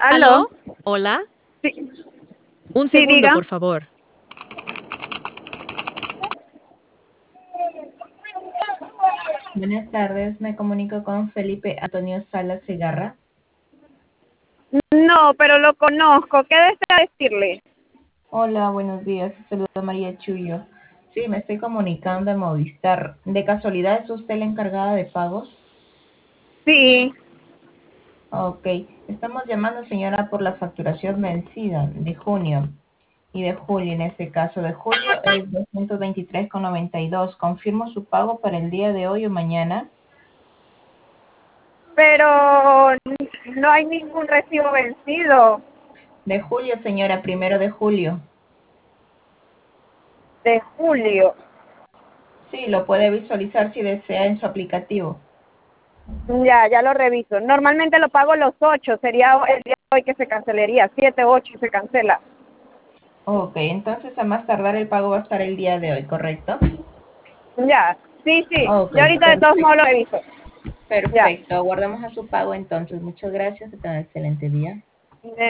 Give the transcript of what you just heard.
¿Aló? ¿Aló? ¿Hola? Sí, Un sí, segundo, diga. por favor. Buenas tardes, me comunico con Felipe Antonio Salas Segarra. No, pero lo conozco. ¿Qué desea decirle? Hola, buenos días, saluda María Chuyo. Sí, me estoy comunicando de Movistar. ¿De casualidad es usted la encargada de pagos? Sí, Ok, estamos llamando, señora, por la facturación vencida de junio y de julio. En este caso de julio es 223,92. Confirmo su pago para el día de hoy o mañana. pero no hay ningún recibo vencido De julio, señora, 1 de julio. de julio. Sí, lo puede visualizar si desea en su aplicativo. Ya lo reviso. Normalmente lo pago los 8. Sería el día de hoy que se cancelaría. 7, 8 se cancela. Ok, entonces a más tardar el pago va a estar el día de hoy, ¿correcto? Ya, sí, sí. Ok, Yo ahorita de todos modos lo perfecto. reviso. Ya. Perfecto, aguardamos a su pago entonces. Muchas gracias y tenga un excelente día.